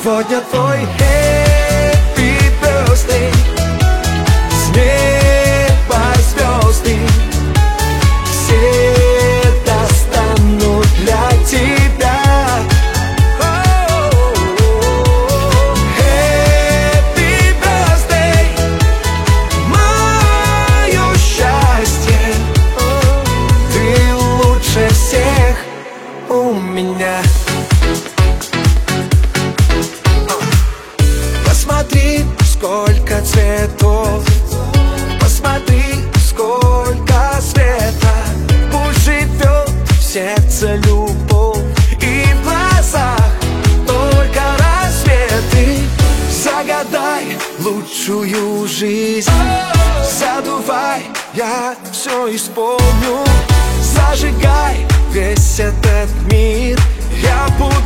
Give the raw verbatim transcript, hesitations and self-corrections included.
Сегодня твой happy birthday. С неба звезды все достанут для тебя. Happy birthday, мое счастье. Ты лучше всех у меня. Посмотри, сколько цветов, посмотри, сколько света. Пусть живет в сердце любовь и в глазах только рассветы. Загадай лучшую жизнь, задувай, я все исполню. Зажигай весь этот мир, я буду